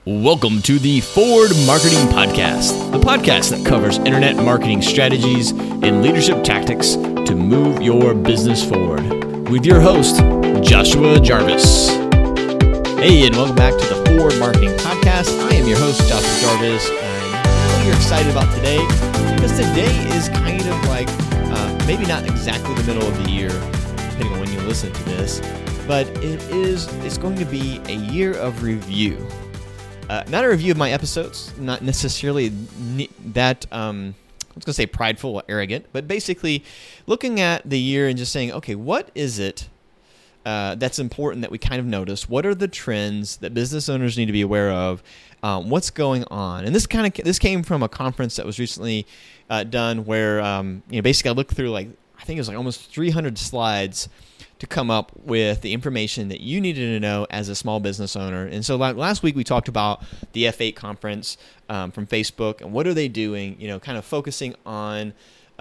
Welcome to the Forward Marketing Podcast, the podcast that covers internet marketing strategies and leadership tactics to move your business forward. With your host, Joshua Jarvis. Hey, and welcome back to the Forward Marketing Podcast. I am your host, Joshua Jarvis, and what you're excited about today, because today is kind of like, maybe not exactly the middle of the year, depending on when you listen to this, but it's going to be a year of review. Not a review of my episodes, not necessarily that, I was going to say prideful or arrogant, but basically looking at the year and just saying, okay, what is it that's important that we kind of notice? What are the trends that business owners need to be aware of? What's going on? And this came from a conference that was recently done where, basically I looked through I think it was almost 300 slides to come up with the information that you needed to know as a small business owner. And so last week we talked about the F8 conference from Facebook and what are they doing, kind of focusing on,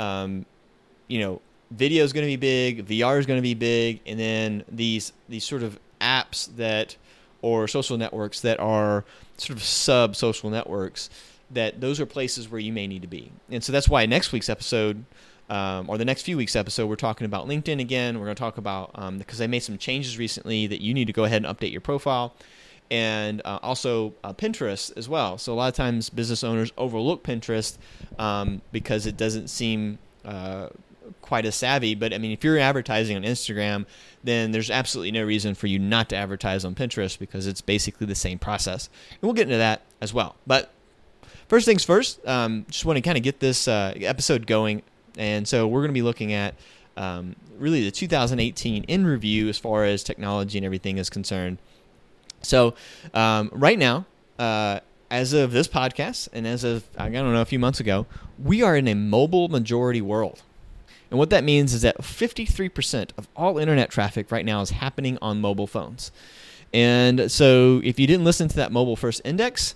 video is going to be big, VR is going to be big, and then these sort of apps or social networks that are sort of sub-social networks, that those are places where you may need to be. And so that's why next week's episode, or the next few weeks' episode, we're talking about LinkedIn again. We're going to talk about, because they made some changes recently that you need to go ahead and update your profile, and also Pinterest as well. So a lot of times business owners overlook Pinterest because it doesn't seem quite as savvy. But I mean, if you're advertising on Instagram, then there's absolutely no reason for you not to advertise on Pinterest because it's basically the same process. And we'll get into that as well. But first things first, just want to kind of get this episode going. And so we're going to be looking at really the 2018 in review as far as technology and everything is concerned. So right now, as of this podcast and as of, a few months ago, we are in a mobile majority world. And what that means is that 53% of all internet traffic right now is happening on mobile phones. And so if you didn't listen to that Mobile First Index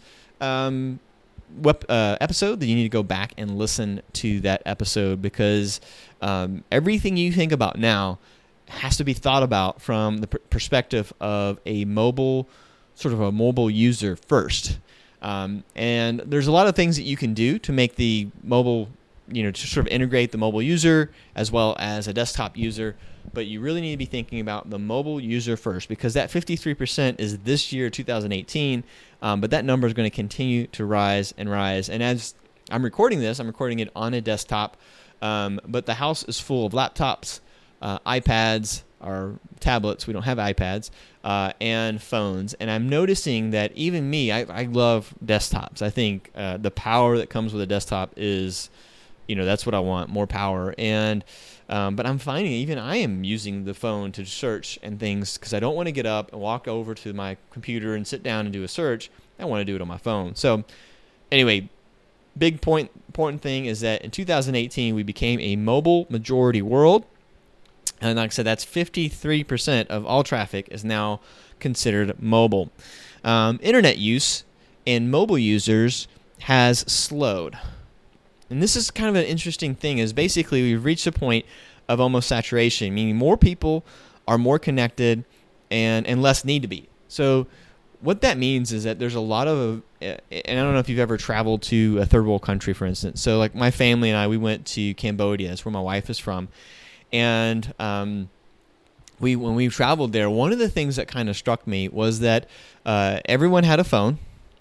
episode, then you need to go back and listen to that episode, because everything you think about now has to be thought about from the perspective of a mobile user first. And there's a lot of things that you can do to make the mobile, to sort of integrate the mobile user as well as a desktop user. But you really need to be thinking about the mobile user first, because that 53% is this year, 2018, but that number is going to continue to rise and rise. And as I'm recording this, I'm recording it on a desktop, but the house is full of laptops, iPads, or tablets. We don't have iPads, and phones. And I'm noticing that even me, I love desktops. I think the power that comes with a desktop is, that's what I want, more power. And but I'm finding even I am using the phone to search and things, because I don't want to get up and walk over to my computer and sit down and do a search. I want to do it on my phone. So anyway, important thing is that in 2018, we became a mobile majority world. And like I said, that's 53% of all traffic is now considered mobile. Internet use and mobile users has slowed. And this is kind of an interesting thing, is basically we've reached a point of almost saturation, meaning more people are more connected and less need to be. So what that means is that there's a lot of, and I don't know if you've ever traveled to a third world country, for instance. So like my family and I, we went to Cambodia. That's where my wife is from. And when we traveled there, one of the things that kind of struck me was that everyone had a phone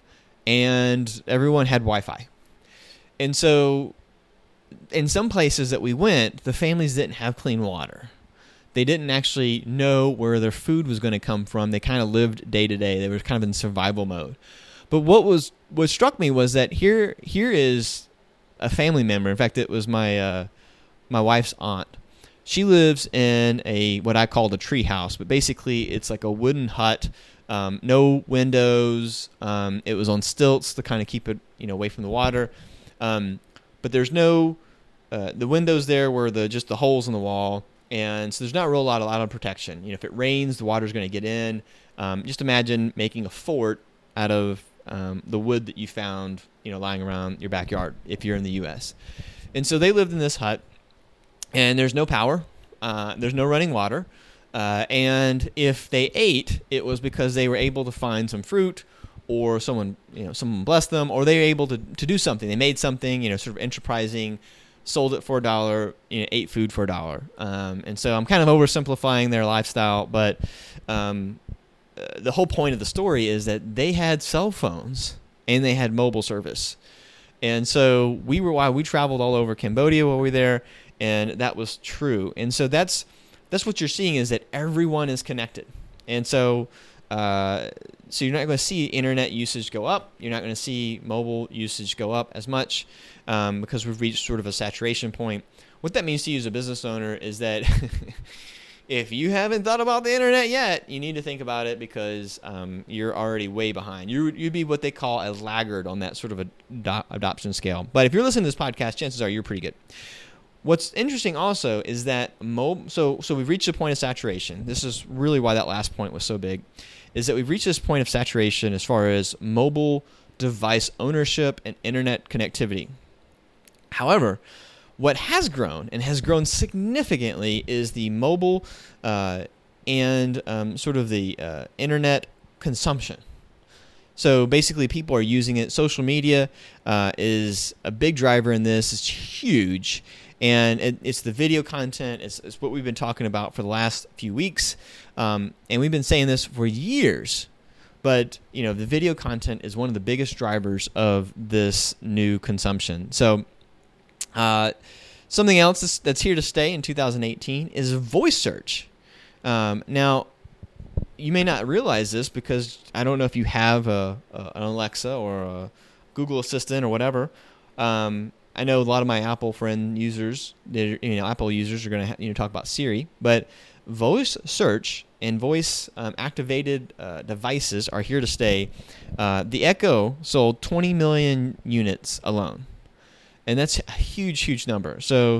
and everyone had Wi-Fi. And so in some places that we went, the families didn't have clean water. They didn't actually know where their food was going to come from. They kind of lived day to day. They were kind of in survival mode. But what struck me was that here is a family member. In fact, it was my wife's aunt. She lives in what I call the tree house, but basically it's like a wooden hut, no windows. It was on stilts to kind of keep it away from the water. But there's no, the windows there were just the holes in the wall. And so there's not a lot of protection. If it rains, the water's going to get in. Just imagine making a fort out of the wood that you found, lying around your backyard if you're in the U.S. And so they lived in this hut, and there's no power. There's no running water. And if they ate, it was because they were able to find some fruit or someone blessed them, or they were able to do something. They made something, sort of enterprising, sold it for $1, ate food for $1. And so I'm kind of oversimplifying their lifestyle, but the whole point of the story is that they had cell phones and they had mobile service. And so while we traveled all over Cambodia while we were there, and that was true. And so that's what you're seeing, is that everyone is connected. And so you're not going to see internet usage go up. You're not going to see mobile usage go up as much because we've reached sort of a saturation point. What that means to you as a business owner is that if you haven't thought about the internet yet, you need to think about it, because you're already way behind. You'd be what they call a laggard on that sort of adoption scale. But if you're listening to this podcast, chances are you're pretty good. What's interesting also is that so we've reached a point of saturation. This is really why that last point was so big, is that we've reached this point of saturation as far as mobile device ownership and internet connectivity. However, what has grown, and has grown significantly, is the mobile and sort of the internet consumption. So basically, people are using it. Social media is a big driver in this. It's huge. And it's the video content. It's what we've been talking about for the last few weeks. And we've been saying this for years. But, the video content is one of the biggest drivers of this new consumption. So something else that's here to stay in 2018 is voice search. Now, you may not realize this, because I don't know if you have an Alexa or a Google Assistant or whatever. I know a lot of my Apple friend users, Apple users are going to talk about Siri, but voice search and voice activated devices are here to stay. The Echo sold 20 million units alone, and that's a huge number. So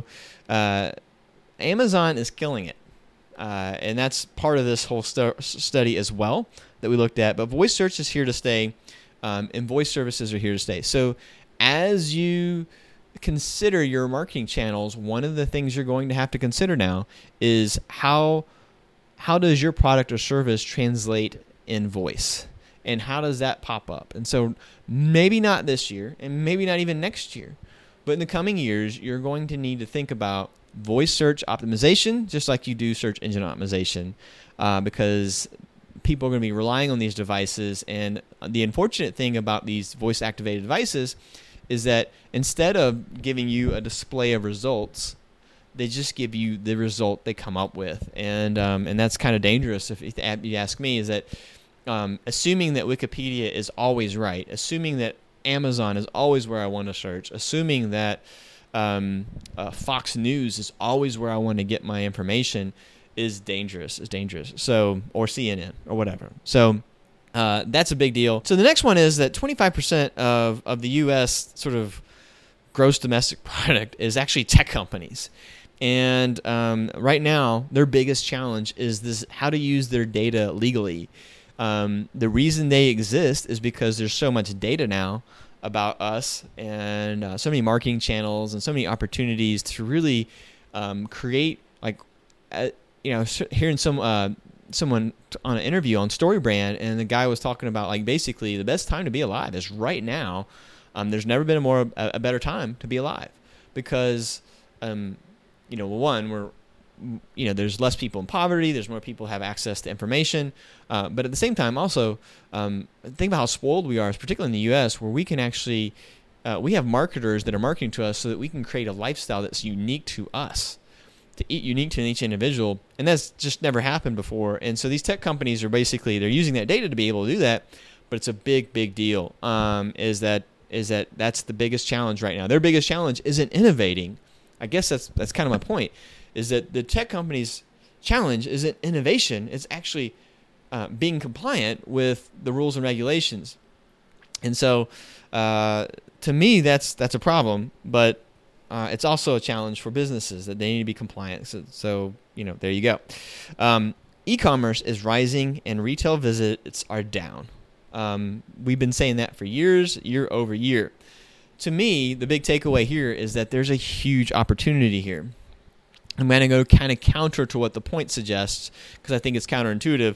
Amazon is killing it, and that's part of this whole study as well that we looked at. But voice search is here to stay, and voice services are here to stay. So as you consider your marketing channels, one of the things you're going to have to consider now is how does your product or service translate in voice, and how does that pop up? And so maybe not this year, and maybe not even next year, but in the coming years, you're going to need to think about voice search optimization, just like you do search engine optimization, because people are going to be relying on these devices. And the unfortunate thing about these voice activated devices is that instead of giving you a display of results, they just give you the result they come up with, and that's kind of dangerous. If you ask me, is that assuming that Wikipedia is always right, assuming that Amazon is always where I want to search, assuming that Fox News is always where I want to get my information, is dangerous. So, or CNN or whatever. So. That's a big deal. So the next one is that 25% of the U.S. sort of gross domestic product is actually tech companies. And right now, their biggest challenge is this: how to use their data legally. The reason they exist is because there's so much data now about us, and so many marketing channels and so many opportunities to really create, hearing someone on an interview on StoryBrand, and the guy was talking about basically the best time to be alive is right now. There's never been a better time to be alive, because one, there's less people in poverty, there's more people who have access to information, but at the same time also think about how spoiled we are, particularly in the U.S., where we can actually we have marketers that are marketing to us so that we can create a lifestyle that's unique to us, unique to each individual, and that's just never happened before. And so these tech companies are basically, they're using that data to be able to do that, but it's a big deal. Is that that's the biggest challenge right now. Their biggest challenge isn't innovating. I guess that's kind of my point, is that the tech companies' challenge isn't innovation. It's actually being compliant with the rules and regulations. And so to me, that's a problem, but it's also a challenge for businesses that they need to be compliant. So there you go. E-commerce is rising and retail visits are down. We've been saying that for years, year over year. To me, the big takeaway here is that there's a huge opportunity here. I'm going to go kind of counter to what the point suggests, because I think it's counterintuitive.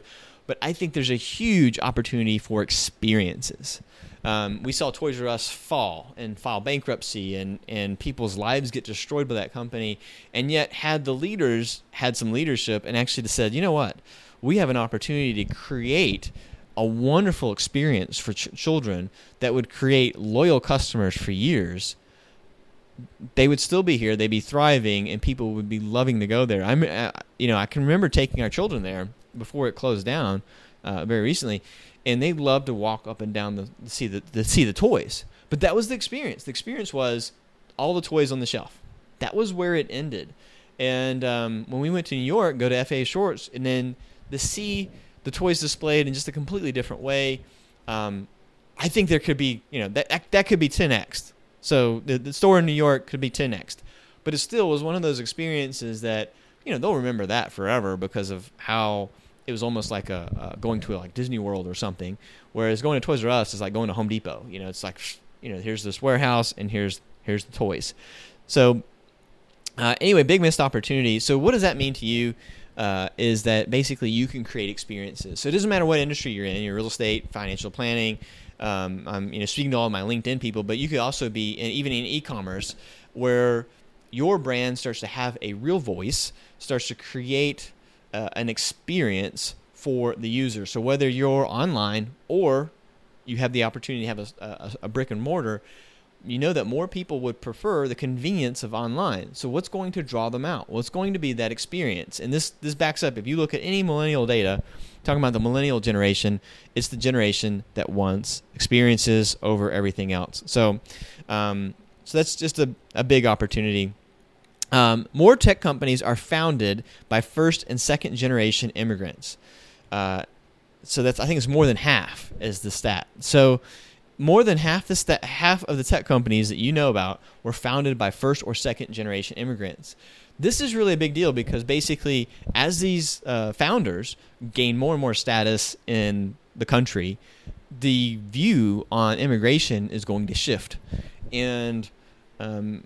but I think there's a huge opportunity for experiences. We saw Toys R Us fall and file bankruptcy, and people's lives get destroyed by that company. And yet, had the leaders had some leadership and actually said, you know what, we have an opportunity to create a wonderful experience for children that would create loyal customers for years, they would still be here. They'd be thriving, and people would be loving to go there. I can remember taking our children there before it closed down very recently, and they loved to walk up and down to see the toys. But that was the experience. The experience was all the toys on the shelf. That was where it ended. And when we went to New York, go to FAA Shorts, and then to see the toys displayed in just a completely different way, I think there could be, that could be 10x. So the store in New York could be 10x. But it still was one of those experiences that, they'll remember that forever because of how it was almost like going to like Disney World or something. Whereas going to Toys R Us is like going to Home Depot. It's like, here's this warehouse and here's the toys. So anyway, big missed opportunity. So what does that mean to you? Is that basically you can create experiences. So it doesn't matter what industry you're in, your real estate, financial planning. I'm speaking to all of my LinkedIn people, but you could also be even in e-commerce where your brand starts to have a real voice, starts to create an experience for the user. So whether you're online or you have the opportunity to have a brick and mortar, that more people would prefer the convenience of online. So what's going to draw them out? Well, it's going to be that experience. And this backs up. If you look at any millennial data, talking about the millennial generation, it's the generation that wants experiences over everything else. So that's just a big opportunity. More tech companies are founded by first and second generation immigrants. So I think it's more than half is the stat. So more than half of the tech companies that you know about were founded by first or second generation immigrants. This is really a big deal because basically as these founders gain more and more status in the country, the view on immigration is going to shift. And I'm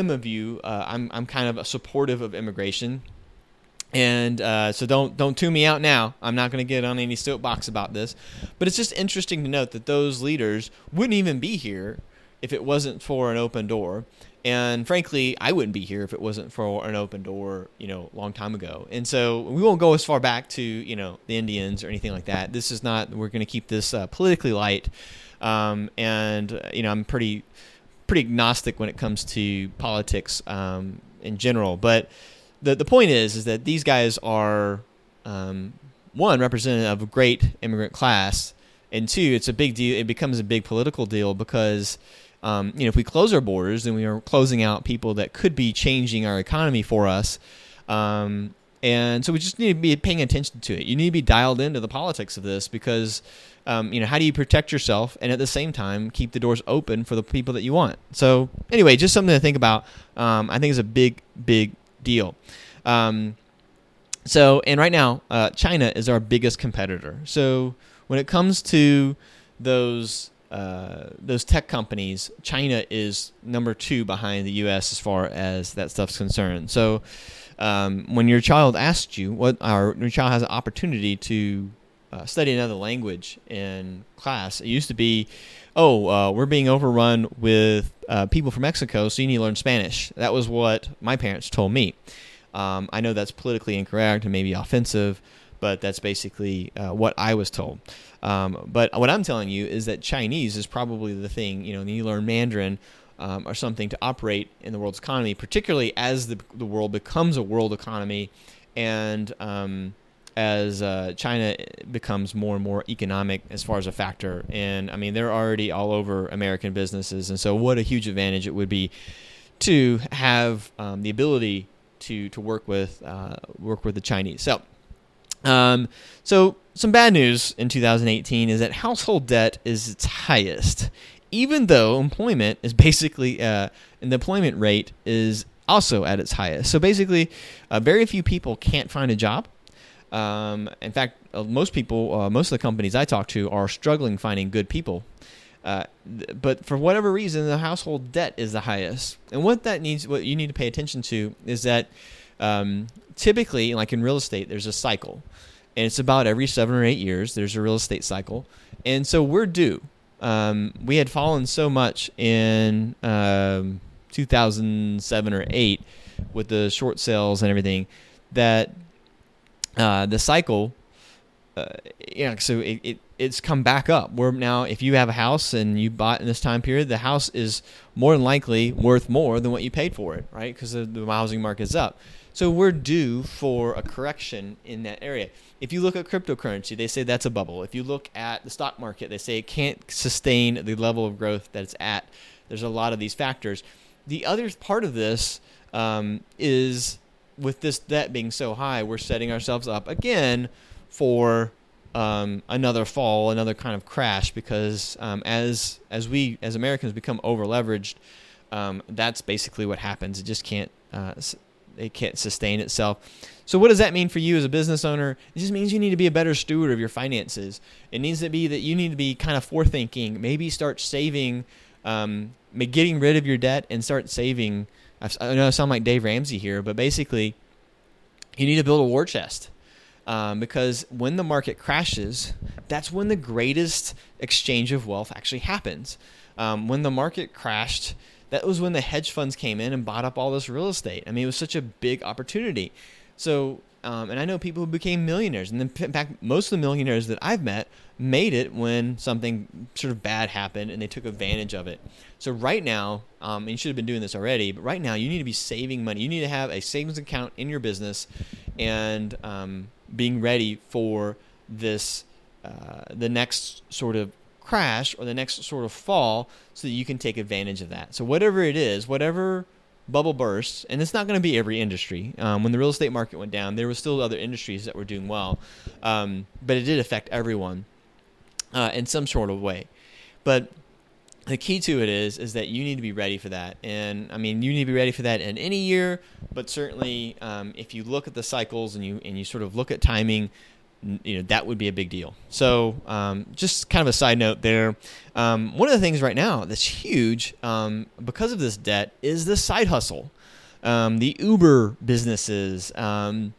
kind of a supportive of immigration. And so don't tune me out now. I'm not going to get on any soapbox about this. But it's just interesting to note that those leaders wouldn't even be here if it wasn't for an open door. And frankly, I wouldn't be here if it wasn't for an open door, a long time ago. And so we won't go as far back to, the Indians or anything like that. This is not, we're going to keep this politically light. I'm pretty agnostic when it comes to politics in general. But the point is that these guys are, one, representative of a great immigrant class, and two, it's a big deal. It becomes a big political deal because, if we close our borders, then we are closing out people that could be changing our economy for us. And so we just need to be paying attention to it. You need to be dialed into the politics of this because, how do you protect yourself and at the same time keep the doors open for the people that you want? So anyway, just something to think about. I think it's a big, big deal. And right now, China is our biggest competitor. So when it comes to those tech companies, China is number 2 behind the U.S. as far as that stuff's concerned. So when your child asks you your child has an opportunity to study another language in class, it used to be, we're being overrun with people from Mexico, so you need to learn Spanish. That was what my parents told me. I know that's politically incorrect and maybe offensive, but that's basically what I was told. But what I'm telling you is that Chinese is probably the thing. You learn Mandarin or something to operate in the world's economy, particularly as the world becomes a world economy and as China becomes more and more economic as far as a factor. And I mean, they're already all over American businesses. And so what a huge advantage it would be to have the ability to work with the Chinese. So some bad news in 2018 is that household debt is its highest, even though employment is basically, and the employment rate is also at its highest. So basically, very few people can't find a job. In fact, most of the companies I talk to are struggling finding good people. But for whatever reason, the household debt is the highest. And what you need to pay attention to is that typically, like in real estate, there's a cycle. and it's about every 7 or 8 years. There's a real estate cycle, and so we're due. We had fallen so much in 2007 or 8 with the short sales and everything that the cycle, so it's come back up. We're now, if you have a house and you bought in this time period, the house is more than likely worth more than what you paid for it, right? Because the housing market is up. So we're due for a correction in that area. If you look at cryptocurrency, they say that's a bubble. If you look at the stock market, they say it can't sustain the level of growth that it's at. There's a lot of these factors. The other part of this is, with this debt being so high, we're setting ourselves up again for another fall, another kind of crash, because as we as Americans become over leveraged, that's basically what happens. It just can't sustain itself. So what does that mean for you as a business owner? It just means you need to be a better steward of your finances. It needs to be that you need to be kind of forethinking. Maybe start saving, getting rid of your debt and start saving. I know I sound like Dave Ramsey here, but basically you need to build a war chest. Because when the market crashes, that's when the greatest exchange of wealth actually happens. When the market crashed, that was when the hedge funds came in and bought up all this real estate. I mean, it was such a big opportunity. So, and I know people who became millionaires. And in fact, most of the millionaires that I've met made it when something sort of bad happened and they took advantage of it. So right now, and you should have been doing this already, but right now you need to be saving money. You need to have a savings account in your business and being ready for this, the next sort of crash or the next sort of fall, so that you can take advantage of that. So whatever it is, whatever bubble bursts, and it's not going to be every industry. When the real estate market went down, there were still other industries that were doing well, but it did affect everyone in some sort of way. But the key to it is that you need to be ready for that. And I mean, you need to be ready for that in any year, but certainly if you look at the cycles and you sort of look at timing, that would be a big deal. So just kind of a side note there. One of the things right now that's huge because of this debt is the side hustle, the Uber businesses. And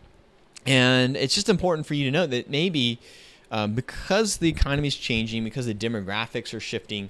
it's just important for you to know that maybe because the economy is changing, because the demographics are shifting,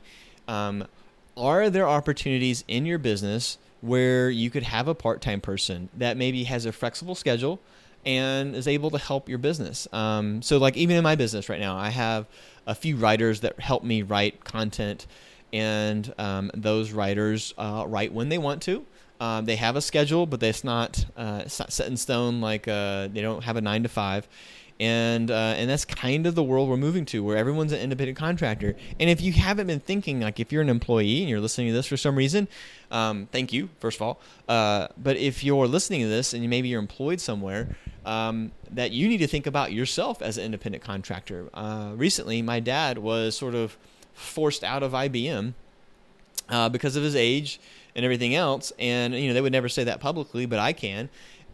are there opportunities in your business where you could have a part-time person that maybe has a flexible schedule and is able to help your business? So like even in my business right now, I have a few writers that help me write content, and those writers write when they want to. They have a schedule, but it's not set in stone. Like they don't have a 9 to 5. And that's kind of the world we're moving to, where everyone's an independent contractor. And if you haven't been thinking, like if you're an employee and you're listening to this for some reason, thank you, first of all. But if you're listening to this and maybe you're employed somewhere, that you need to think about yourself as an independent contractor. Recently, my dad was sort of forced out of IBM because of his age and everything else. And, they would never say that publicly, but I can.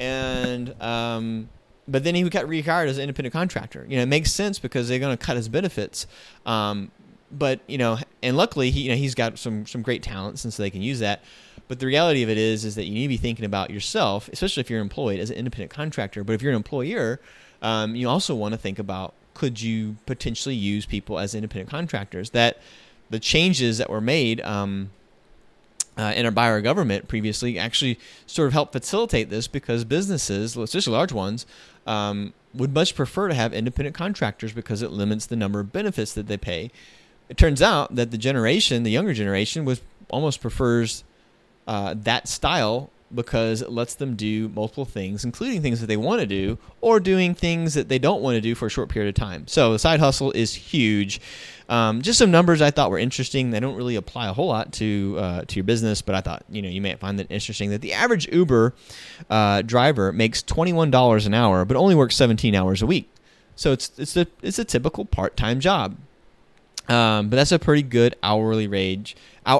And, but then he got rehired as an independent contractor. It makes sense because they're going to cut his benefits. But, and luckily he's got some great talents, and so they can use that. But the reality of it is that you need to be thinking about yourself, especially if you're employed as an independent contractor. But if you're an employer, you also want to think about, could you potentially use people as independent contractors? That the changes that were made by our government previously actually sort of help facilitate this, because businesses, especially large ones, would much prefer to have independent contractors because it limits the number of benefits that they pay. It turns out that the younger generation, almost prefers that style because it lets them do multiple things, including things that they want to do, or doing things that they don't want to do for a short period of time. So the side hustle is huge. Just some numbers I thought were interesting. They don't really apply a whole lot to your business, but I thought you may find that interesting. That the average Uber driver makes $21 an hour, but only works 17 hours a week. So it's a typical part-time job. But that's a pretty good hourly wage.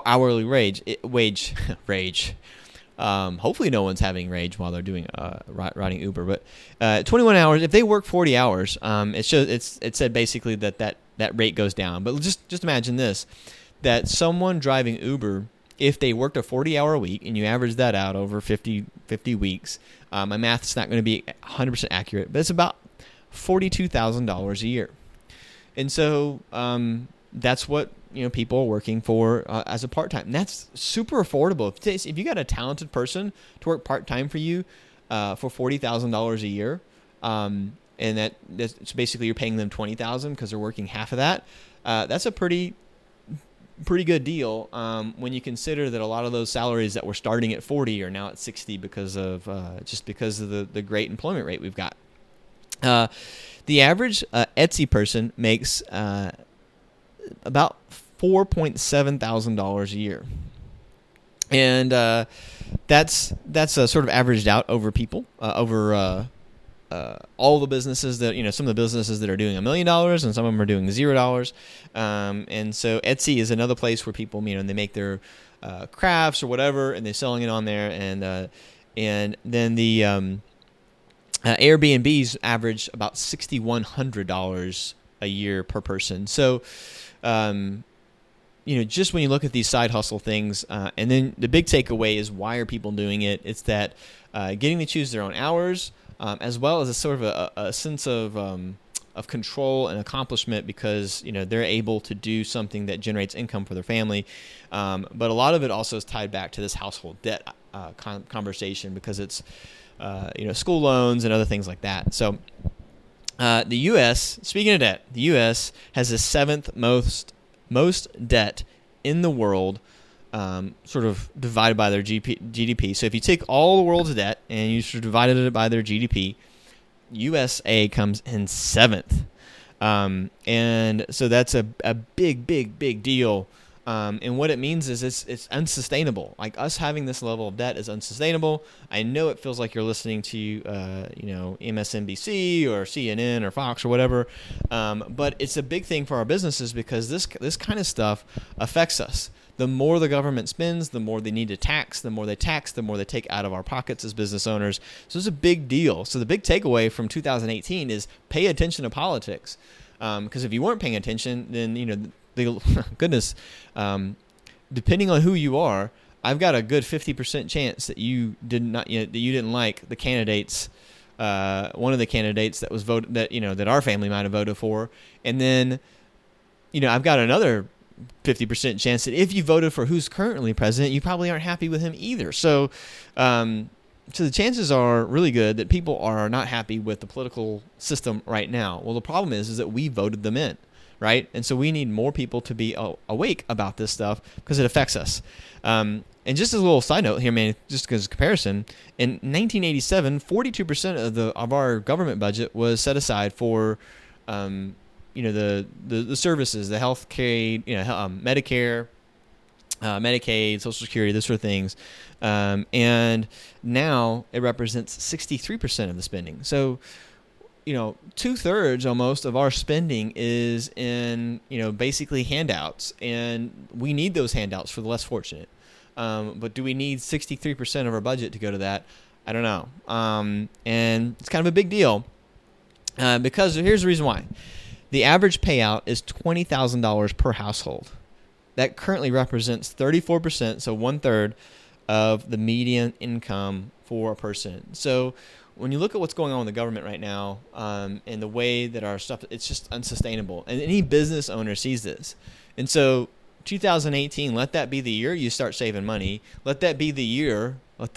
Hopefully no one's having rage while they're doing riding Uber. But 21 hours. If they work 40 hours, it said basically that rate goes down. But just imagine this: that someone driving Uber, if they worked a 40-hour week and you average that out over 50 weeks, my math's not going to be 100% accurate, but it's about $42,000 a year. And so that's what people are working for as a part-time. And that's super affordable. If you got a talented person to work part-time for you for $40,000 a year, and that's basically you're paying them $20,000 because they're working half of that. That's a pretty good deal when you consider that a lot of those salaries that were starting at 40 are now at 60 because of the great employment rate we've got. The average Etsy person makes about $4,700 a year, and that's sort of averaged out over people over all the businesses that some of the businesses that are doing $1 million and some of them are doing $0. And so Etsy is another place where people they make their crafts or whatever and they're selling it on there, and then the Airbnbs average about $6,100 a year per person. So just when you look at these side hustle things, and then the big takeaway is, why are people doing it? It's that getting to choose their own hours, as well as a sort of a sense of control and accomplishment, because they're able to do something that generates income for their family. But a lot of it also is tied back to this household debt conversation, because it's school loans and other things like that. So the U.S., speaking of debt, the U.S. has the seventh most debt in the world, sort of divided by their GDP. So if you take all the world's debt and you sort of divided it by their GDP, USA comes in seventh. And so that's a big deal. And what it means is it's unsustainable. Like, us having this level of debt is unsustainable. I know it feels like you're listening to MSNBC or CNN or Fox or whatever, but it's a big thing for our businesses, because this kind of stuff affects us. The more the government spends, the more they need to tax. The more they tax, the more they take out of our pockets as business owners. So it's a big deal. So the big takeaway from 2018 is pay attention to politics, because if you weren't paying attention, then goodness, depending on who you are, I've got a good 50% chance that you didn't like the candidates, one of the candidates that was voted, that our family might have voted for, and then I've got another 50% chance that if you voted for who's currently president, you probably aren't happy with him either. So the chances are really good that people are not happy with the political system right now. Well, the problem is that we voted them in. Right? And so we need more people to be awake about this stuff, because it affects us. And just as a little side note here, man, just because of comparison, in 1987, 42% of our government budget was set aside for, the services, the health care, Medicare, Medicaid, Social Security, those sort of things. And now it represents 63% of the spending. So, 2/3 almost of our spending is in, basically handouts, and we need those handouts for the less fortunate. But do we need 63% of our budget to go to that? I don't know. And it's kind of a big deal, because here's the reason why. The average payout is $20,000 per household. That currently represents 34%, so 1/3 of the median income for a person. So when you look at what's going on with the government right now, and the way that our stuff, it's just unsustainable. And any business owner sees this. And so 2018, let that be the year you start saving money. Let this be the year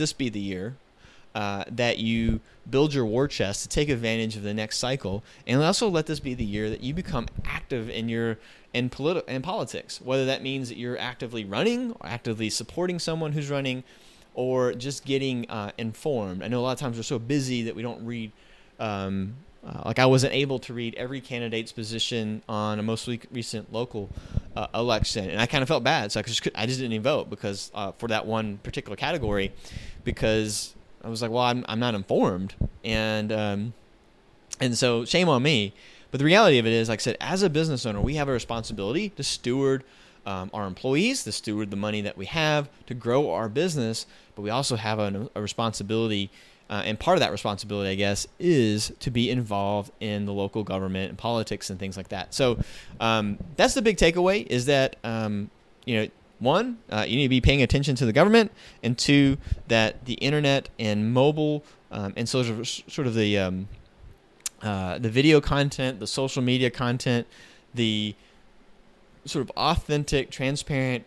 that you build your war chest to take advantage of the next cycle. And also let this be the year that you become active in politics, whether that means that you're actively running or actively supporting someone who's running, or just getting informed. I know a lot of times we're so busy that we don't read, like I wasn't able to read every candidate's position on a most recent local election, and I kind of felt bad, so I just didn't even vote because for that one particular category, because I was like, well, I'm not informed, and so shame on me. But the reality of it is, like I said, as a business owner, we have a responsibility to steward our employees, to steward the money that we have to grow our business, but we also have a responsibility, and part of that responsibility, I guess, is to be involved in the local government and politics and things like that. So that's the big takeaway, is that, one, you need to be paying attention to the government, and two, that the internet and mobile and sort of the the video content, the social media content, the sort of authentic, transparent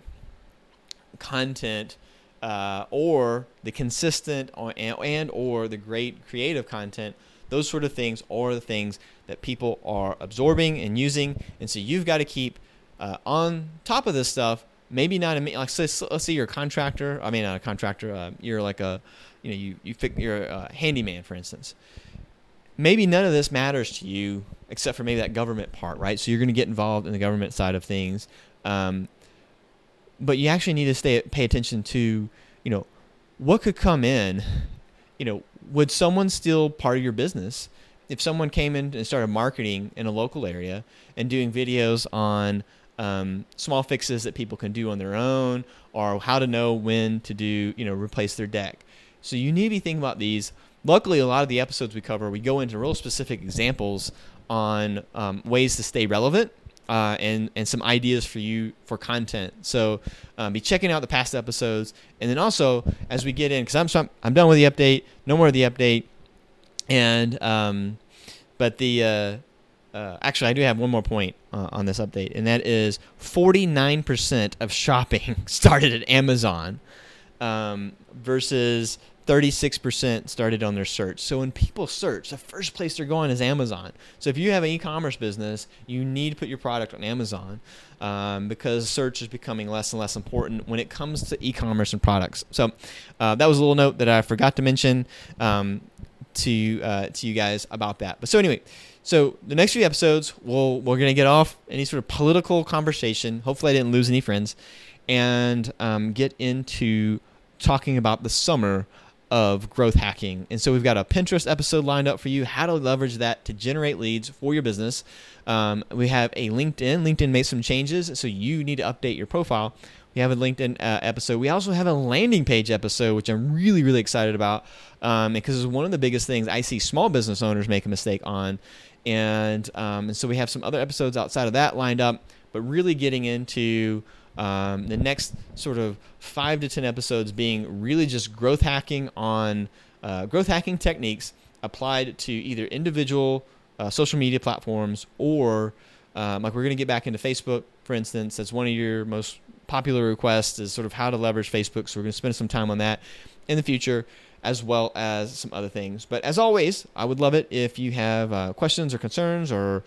content, or the consistent or the great creative content. Those sort of things are the things that people are absorbing and using, and so you've got to keep on top of this stuff. Maybe not like let's say you're a contractor. I mean, not a contractor. You're like you're a handyman, for instance. Maybe none of this matters to you except for maybe that government part, right? So you're going to get involved in the government side of things, but you actually need to pay attention to, what could come in. Would someone steal part of your business if someone came in and started marketing in a local area and doing videos on small fixes that people can do on their own, or how to know when to do, replace their deck? So you need to be thinking about these. Luckily, a lot of the episodes we cover, we go into real specific examples on ways to stay relevant and some ideas for you for content. So be checking out the past episodes, and then also as we get in, because I'm done with the update, no more of the update, and but the actually I do have one more point on this update, and that is 49% of shopping started at Amazon versus 36% started on their search. So when people search, the first place they're going is Amazon. So if you have an e-commerce business, you need to put your product on Amazon because search is becoming less and less important when it comes to e-commerce and products. So that was a little note that I forgot to mention to you guys about that. But so anyway, so the next few episodes, we're going to get off any sort of political conversation. Hopefully I didn't lose any friends, and get into talking about the summer of growth hacking. And so we've got a Pinterest episode lined up for you, how to leverage that to generate leads for your business. We have a LinkedIn made some changes, so you need to update your profile. We have a LinkedIn episode. We also have a landing page episode, which I'm really, really excited about because it's one of the biggest things I see small business owners make a mistake on. And so we have some other episodes outside of that lined up, but really getting into the next sort of 5 to 10 episodes being really just growth hacking on growth hacking techniques applied to either individual social media platforms or like we're going to get back into Facebook, for instance. That's one of your most popular requests is sort of how to leverage Facebook. So we're going to spend some time on that in the future, as well as some other things. But as always, I would love it if you have questions or concerns or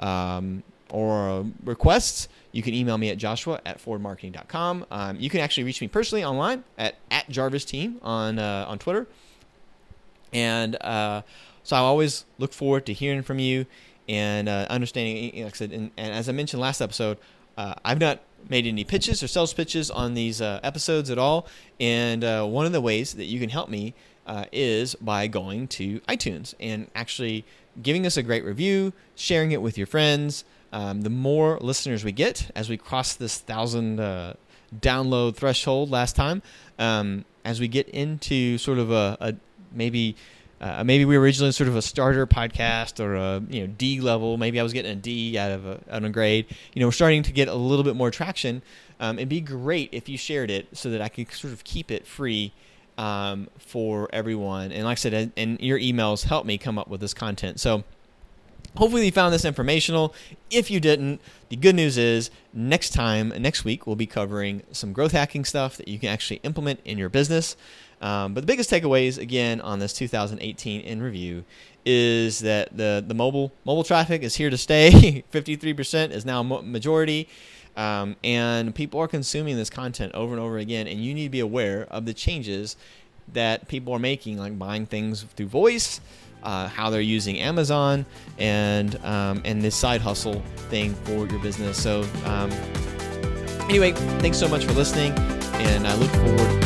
requests. You can email me at joshua@forwardmarketing.com. You can actually reach me personally online at @JarvisTeam on Twitter. And so I always look forward to hearing from you and understanding, like I said, and as I mentioned last episode, I've not made any pitches or sales pitches on these episodes at all. And one of the ways that you can help me is by going to iTunes and actually giving us a great review, sharing it with your friends. The more listeners we get, as we cross this 1,000 download threshold last time, as we get into sort of a maybe we were originally sort of a starter podcast or a D level. Maybe I was getting a D out of a grade. We're starting to get a little bit more traction. It'd be great if you shared it so that I could sort of keep it free for everyone. And like I said, and your emails help me come up with this content. So hopefully you found this informational. If you didn't, the good news is next week, we'll be covering some growth hacking stuff that you can actually implement in your business. But the biggest takeaways, again, on this 2018 in review is that the mobile traffic is here to stay. 53% is now majority. And people are consuming this content over and over again. And you need to be aware of the changes that people are making, like buying things through voice, how they're using Amazon, and this side hustle thing for your business. So anyway, thanks so much for listening, and I look forward